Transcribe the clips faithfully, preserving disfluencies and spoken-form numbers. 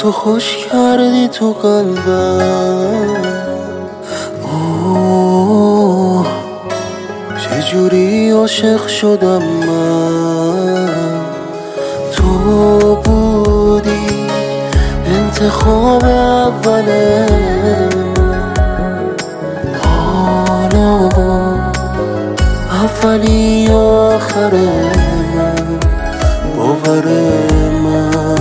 تو خوش کردی تو قلبم. اوه چجوری عاشق شدم من، تو بودی انتخاب اوله، حالا اولی و آخره من، باور من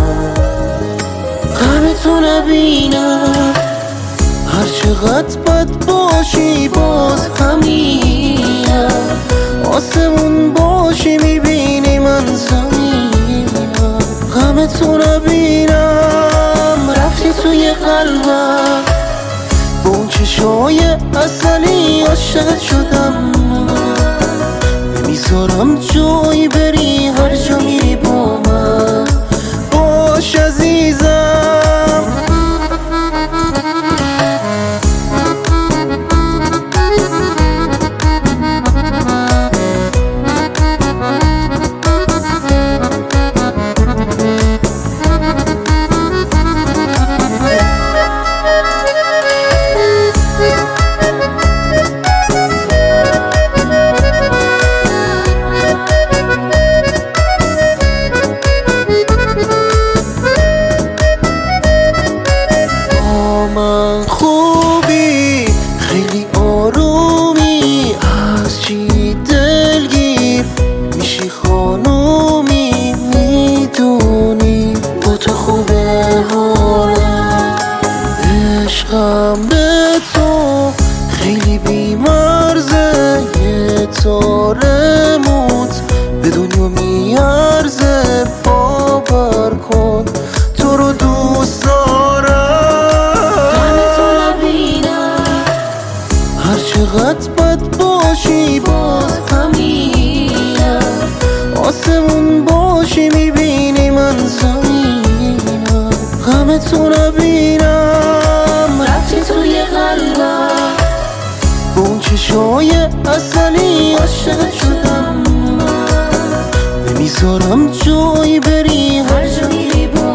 غمتو نبینم. هر چقدر بد باشی باز همینم، آسمون باشی میبینی من زمینم. غمتو نبینم رفتی توی قلبم، با اون چشای اصلی عاشق شدم من. نمیذارم جایی بری، هر جا میری با من باش عزیزم. من خوبی خیلی آرومی، از چی دلگیر میشی خانومی، میدونی با تو خوبه حالم. عشقم به تو خیلی بیمرزه، یه تاره موت به دنیا میارزه. باور کن تو رو دوست دارم، هر چقدر بد باشی باز همینم. آسمون باشی میبینی من زمینم. غمتو نبینم رفتی توی قلبم، با اون چشای اصلی عاشق شدم من. نمیذارم جایی بری، هر جا میری با